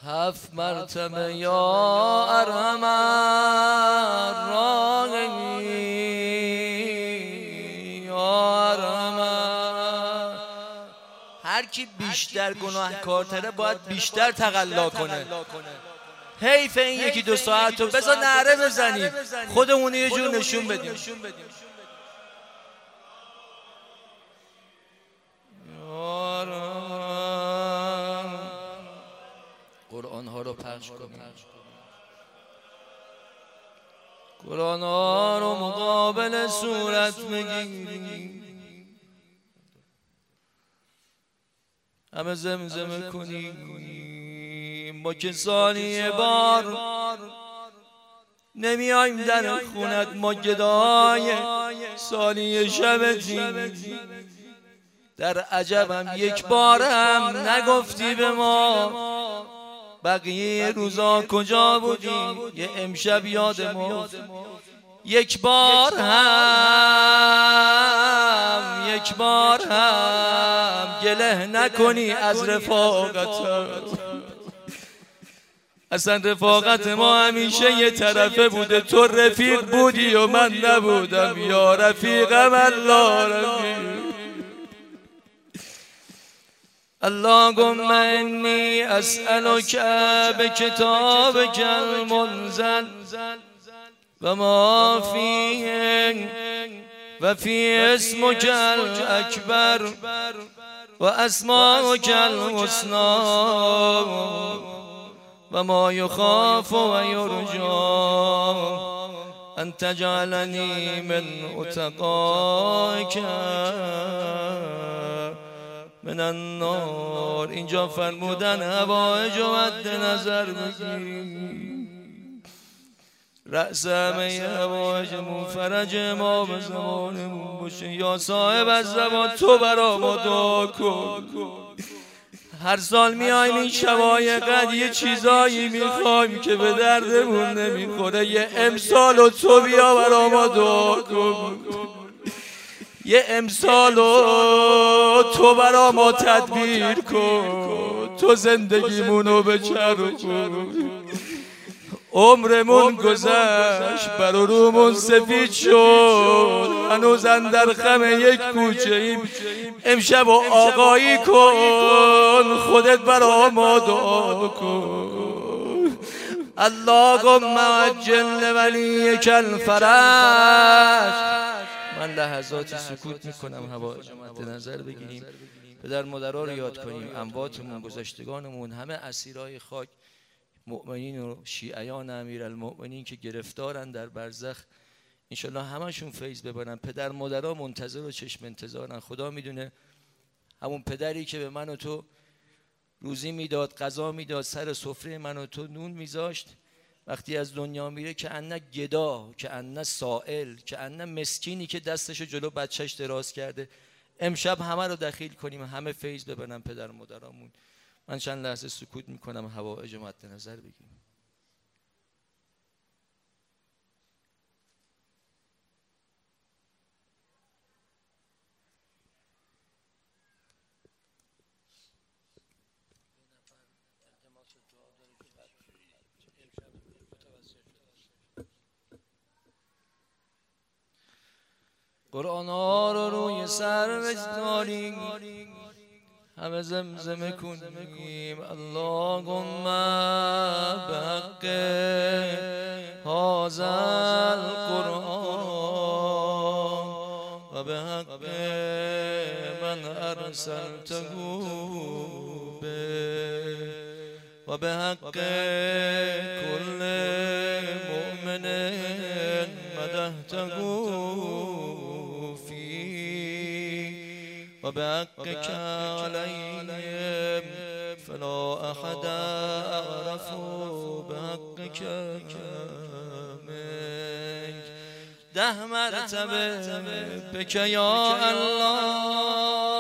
7 مرتبه یا ارحم الراحمین یا ارحم. هر کی بیشتر گناهکارتره باید بیشتر تقلا کنه. حیف این 1-2 ساعت رو بذار نعره بزنیم، خودمون یه جور نشون بدیم. قرآن ها رو پخش کنیم، قرآن ها رو مقابل صورت بگیریم، همه زمزمه کنیم. ما که ثانیه بار نمیایم در خونت، ما گدای ثانیه شبتیم. در عجبم 1 بارم نگفتی به ما، بقیه روزا کجا بودی؟ یه امشب یاد ما 1 بار هم گله نکنی از رفاقتت. اصلا رفاقت ما همیشه یه طرفه بوده، تو رفیق بودی و من نبودم. یا رفیقم الله رفیق. اللهم انی اسألک بکتابک المنزل و ما فیه و فی اسمک الاکبر و اسماءک الحسنی و ما یخاف و یرجی ان تجعلنی من اتقائک من النار. اینجا فرمودن حوائج و مد نظر بگیر، رأس همه حوائجمون فرج ما به زمانمون باشه. یا صاحب از زمان تو برا ما دعا کن. هر سال میایم این شبایقت یه چیزایی میخوایم که به دردمون نمیخوره، یه امسال و تو بیا برا ما دعا کن. یه امسال و تو برا ما تدبیر کن، تو زندگیمونو بچرخون. عمرمون گذشت بر رومون سفید شد، هنوز اندر خم یک کوچه ایم. امشب و آقایی کن، خودت برا ما دعا کن. اللهم عجل ولیک الفرج. من لحظاتی سکوت میکنم حوائج مد نظر بگیریم، پدر مادرها رو یاد کنیم، امواتمون، گذشتگانمون، همه اسیرای خاک، مؤمنین و شیعیان امیرالمؤمنین که گرفتارن در برزخ، انشالله همشون فیض ببرن. پدر مادرها منتظر و چشم انتظارن. خدا میدونه همون پدری که به من و تو روزی میداد، غذا میداد، سر سفره من و تو نون میذاشت، وقتی از دنیا میره که انه گدا، که انه سائل، که انه مسکینی که دستشو جلو بچهش دراز کرده. امشب همه رو دخیل کنیم، همه فیض ببرن پدر مادرامون. من چند لحظه سکوت میکنم، حوائج مد نظر بگیم. قرآن ها رو روی سر بگذاریم، همه زمزمه کنیم. اللهم بحق هذا القرآن و بحق من ارسلته به و بحق کل مؤمن مدحته و بحقك عليهم فلا أحد أعرف بحقك منك. 10 مرتبه بك یا الله.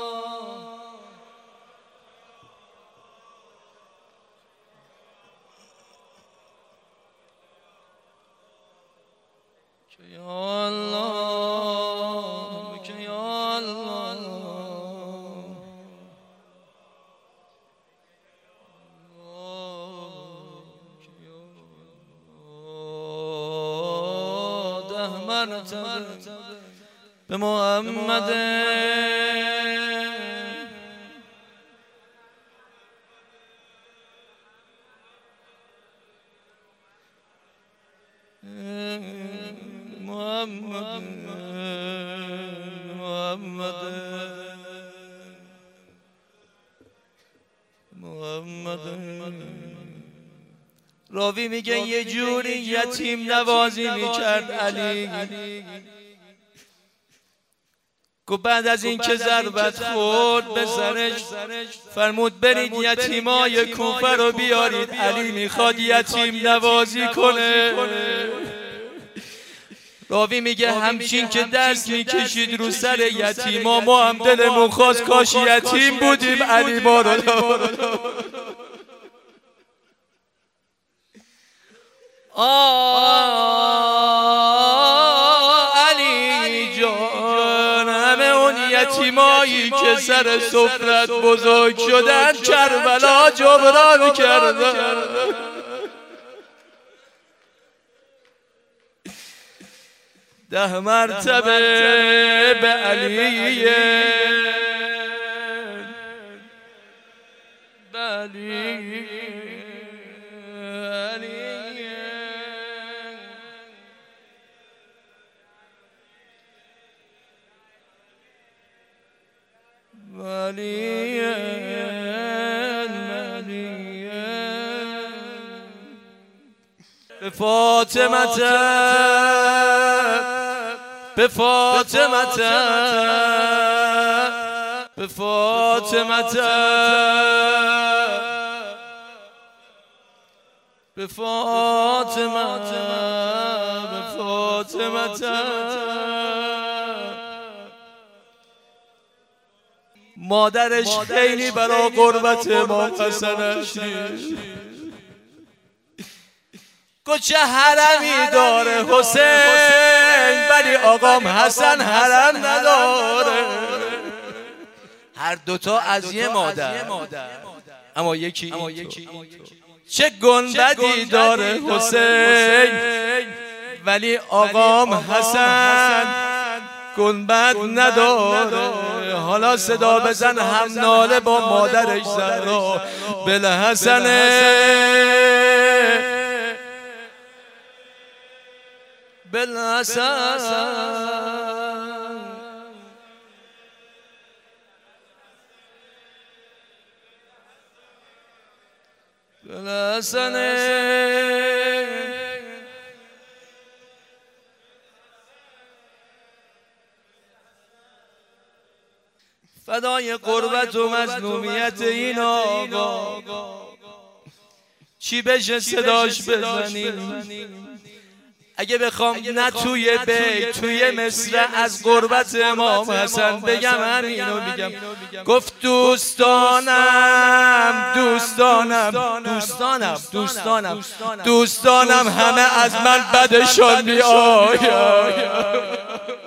یا الله، بك یا الله. مرتبه به محمد راوی میگه یه جوری یتیم نوازی میکرد علی، که بعد از این که ضربت خورد به سرش فرمود برید یتیمای کوفه رو بیارید، علی میخواد یتیم نوازی کنه. راوی میگه همچین که دست میکشید رو سر یتیما ما هم دلمون خواست کاش یتیم بودیم، علی ما رو علی جان همه اون یتیمایی که سر سفرت بزرگ شدن کربلا جبران کردن. ده مرتبه به علی به فاطمه به فاطمه به فاطمه به فاطمه به فاطمه مادرش خیلی برا قربت امام حسن گو چه حرمی داره حسین، ولی آقام حسن حرم نداره. هر دوتا از یه مادر اما یکی چه گنبدی داره حسین، ولی آقام حسن گنبد نداره. حالا صدا بزن هم ناله با مادرش زهرا بالحسن بالحسن بالحسن فدای قربت و مظلومیت این آقا چی بشه صداش بزنیم. اگه بخوام نه توی بیت توی مصر از قربت امام حسن بگم همینو میگم. گفت دوستانم همه از من بدشان میآید،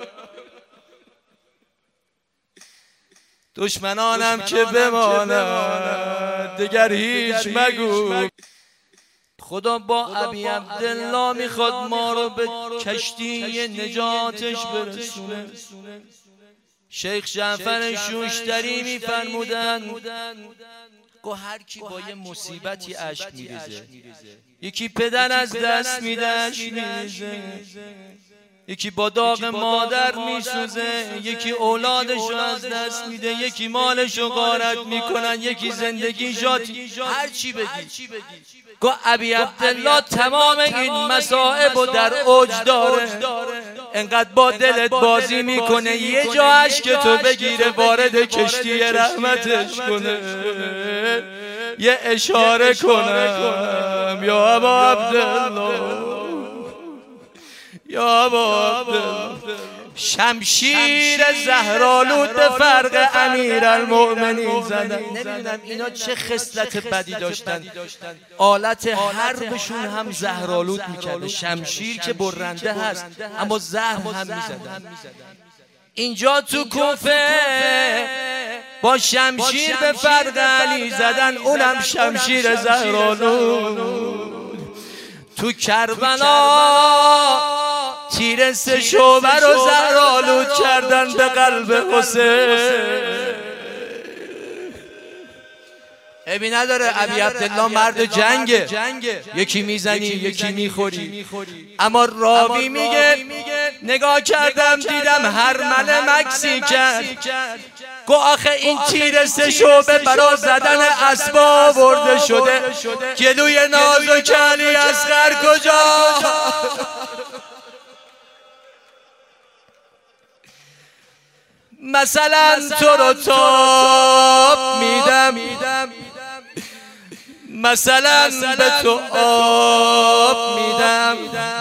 دشمنانم که بماند دیگر هیچ مگو. خدا با ابی عبدالله میخواد ما رو به کشتی نجاتش برسونه. شیخ جعفر شوشتری میفرمودن گو هر کی با یه مصیبتی اشک میریزه، یکی پدر از دست میده اشک میریزه، یکی با داغ مادر میسوزه، یکی اولادشو از دست میده، یکی مالشو غارت میکنن، یکی زندگیشو هر چی بگی. گو ابی عبدالله تمام این مصائب در اوج داره، انقدر با دلت بازی میکنه یه جا اشک تو بگیره وارد کشتی رحمتش کنه. یه اشاره کنم یا ابا عبدالله، یا ابا عبدالله، شمشیر زهرآلود به فرق امیرالمؤمنین زدن. نمیدونم اینا چه خصلت بدی داشتن، آلت حربشون هم زهرآلود میکرده. شمشیر که برنده هست اما زهر هم میزدن. اینجا تو کوفه با شمشیر به فرق علی زدن، اونم شمشیر زهرآلود. تو کربلا تیر 3 شعبه رو زهرآلود کردن به قلب حسین. ابی نداره، ابی عبدالله مرد جنگه، یکی میزنی یکی میخوری. اما راوی میگه نگاه کردم دیدم هرمله مکسی کرد، گو آخه این تیر 3 شعبه برا زدن اسباب آورده شده، جلوی نازک علی اصغر کجا؟ مثلا تو رو تاب میدم، مثلا به تو آب میدم،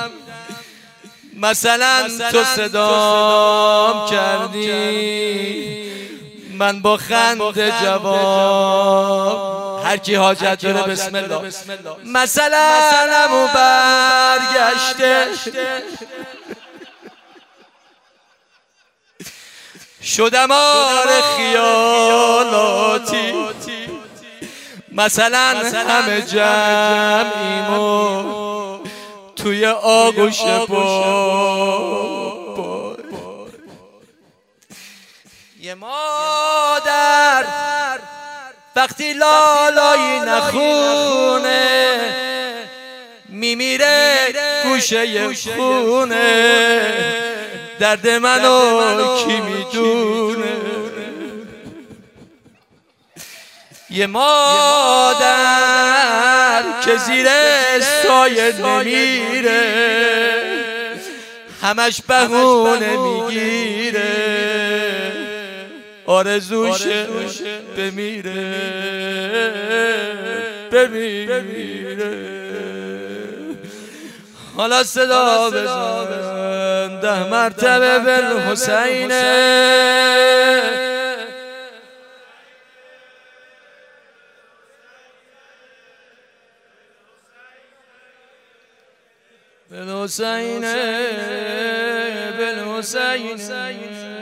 مثلا تو صدام کردی من با خنده جواب. هر کی حاجت داره بسم الله. مثلا امو برگشته شدم آر خیالاتی، مثلا همه جمعیمو توی آغوش بابا. یه مادر وقتی لالایی نخونه میمیره گوشه خونه، درد منو کی میدونه؟ یه مادر که زیر سایه نمیره همش بهونه میگیره، آرزوشه بمیره بمیره. حالا صدا بزن 10 مرتبه بالحسینه، بالحسینه بالحسینه.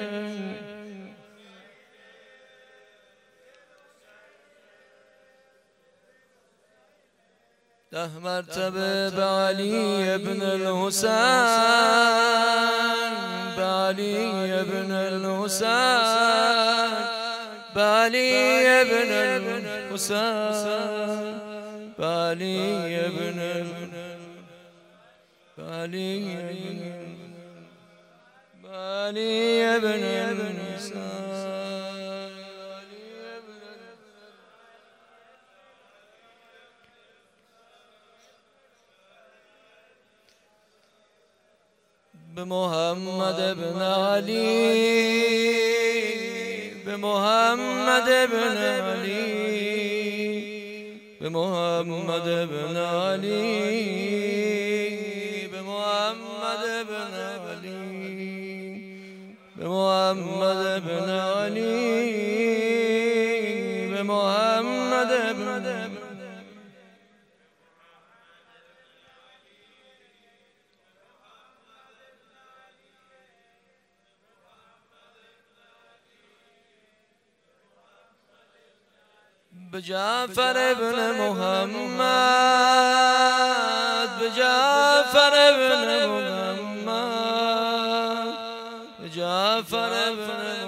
10 مرتبه به علی ابن الحسین، به علی ابن الحسین، به علی ابن الحسین، به علی ابن علی ابن الحسین. به محمد ابن علی، به محمد ابن علی، به محمد ابن علی، به محمد ابن علی، به محمد ابن علی، به محمد ابن علی. به جعفر ابن محمد، به جعفر ابن محمد، به جعفر ابن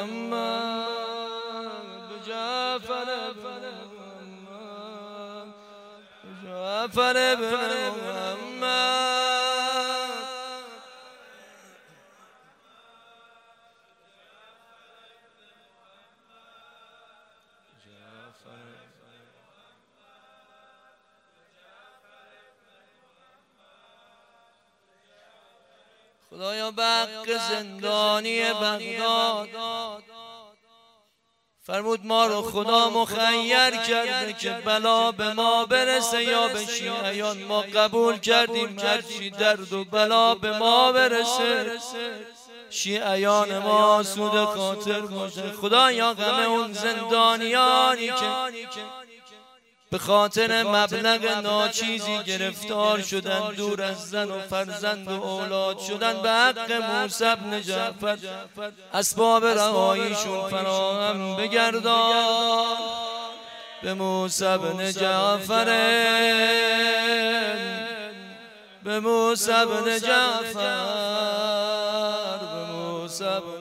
محمد، به جعفر ابن محمد، به جعفر ابن محمد. خدایا به حق زندانی بغداد فرمود ما رو خدا مخیر کرده که بلا به ما برسه یا به شیعیان. ما قبول کردیم هرچی درد و بلا به ما برسه شیعیان ما سود خاطر باشه. خدایا غم اون زندانیانی که به خاطر مبلغ ناچیزی گرفتار شدن، دور از زن و فرزند و اولاد شدن، به حق موسی بن جعفر اسباب رهاییشون فراهم بگردان. به موسی بن جعفر، به موسی بن جعفر، به موسی بن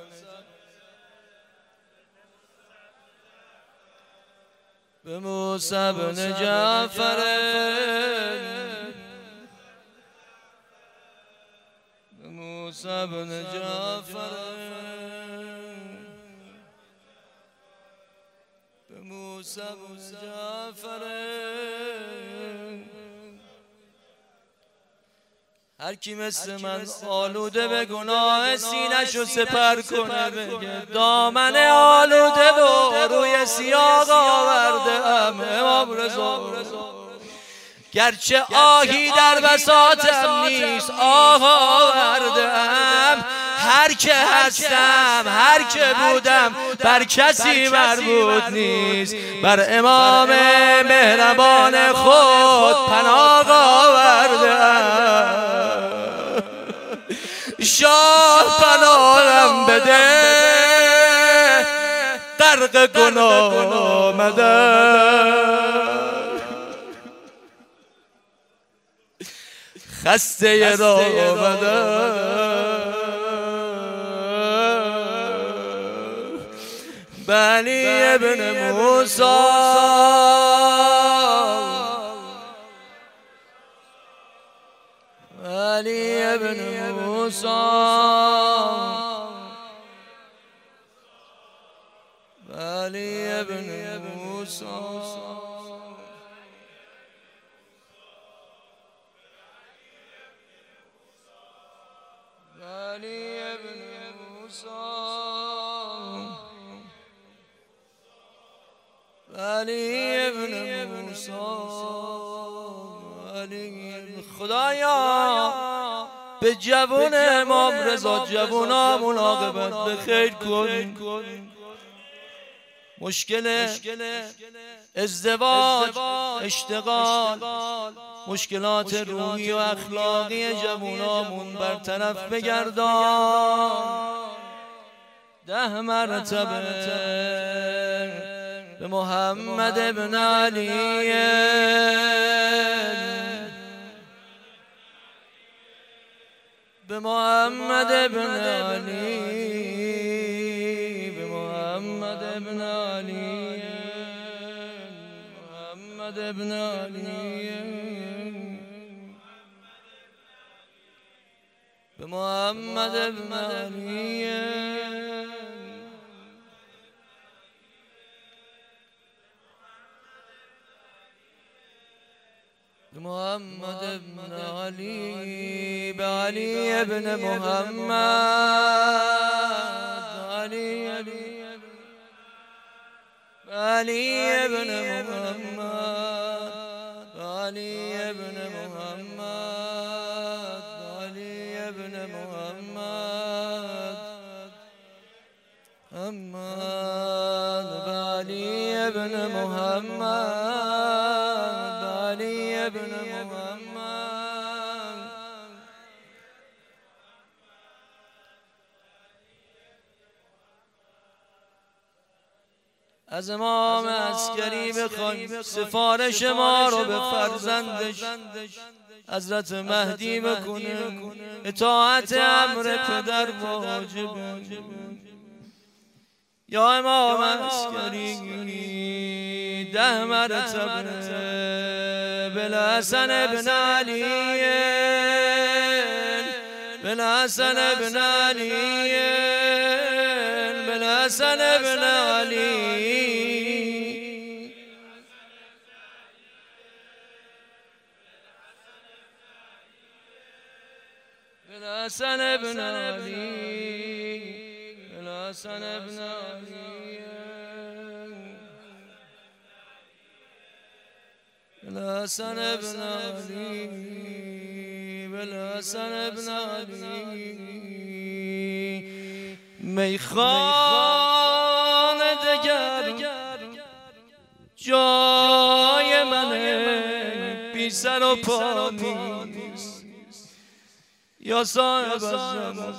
به موسی بن جعفر، به موسی بن جعفر، به موسی بن جعفر. هر کی مثل من آلوده به گناه سینه‌شو سپر کنه، بگه دامن آلوده و روی سیاق آورده ام امام رضا. گرچه آهی در بساطم نیست آه آورده ام، هر که هستم هر که بودم بر کسی مربوط نیست، بر امام مهربان خود پناه آورده ام. شاه پناهم بده غرق گناه آمدم، خسته راه آمدم. علی ابن موسی، علی ابن موسی، علی ابن موسی، علی ابن موسی، علی ابن موسی، علی. خدایا به جوان امام رضا جوانامون عاقبت به خیر کن. مشکل ازدواج، اشتغال، مشکلات روحی و اخلاقی جوانامون برطرف بگردان. 10 مرتبه به محمد ابن علی، به محمد ابن علی، به محمد ابن علی، محمد ابن علی، به محمد ابن علی، محمد ابن علی، به علی ابن محمد، علی علی ابن محمد، علی ابن محمد، علی ابن محمد، محمد، علی ابن محمد، علی ابن محمد. از امام عسکری بخوایم سفارش ما رو به فرزندش حضرت مهدی بکنه. اطاعت امر پدر واجبه. یا امام عسکری 10 مرتبه بالحسن ابن علی، بالحسن ابن علی، بالحسن ابن علی، بالحسن ابن علی، بالحسن ابن علی، بالحسن ابن علی، بالحسن ابن علی. میخانه دگر جای منه، بی سر و پا نیست. یا صاحب الزمان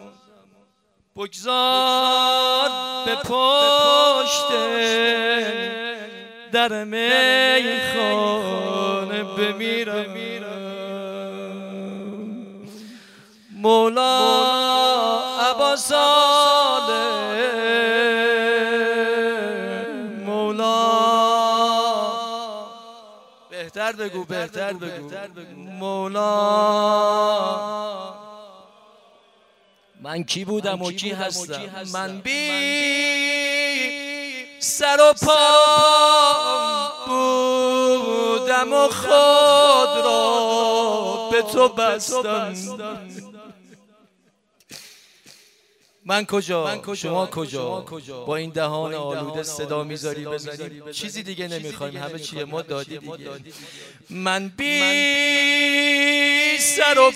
بگذار به پشت در میخانه بمیرم. مولا ابا صالح مولا بهتر بگو مولا من کی بودم و کی هستم من بی سر و پا بودم و خود را به تو بستم من کجا شما کجا با این دهان آلوده صدا میذاری بزنیم چیزی دیگه نمیخوایم همه چیه ما دادی دیگه من بی سر و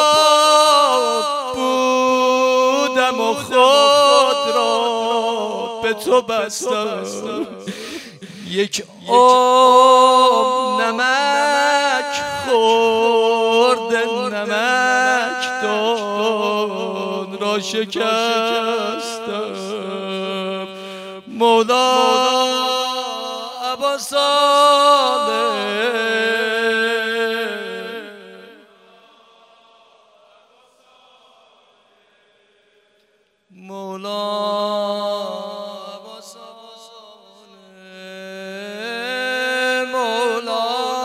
پا بودم و خود را به تو بستم یک نمک خورده نمک دان را شکستم مولا ابا صالح مولا ابا صالح مولا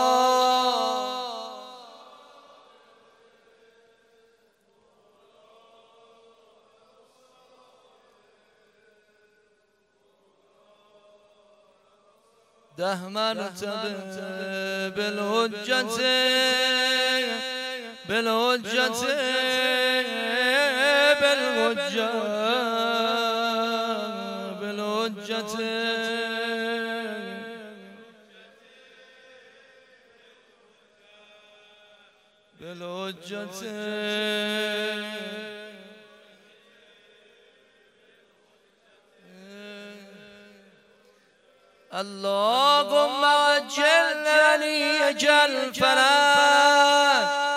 ده مرتبه بالحجت اللهم عجل لي اجل فرج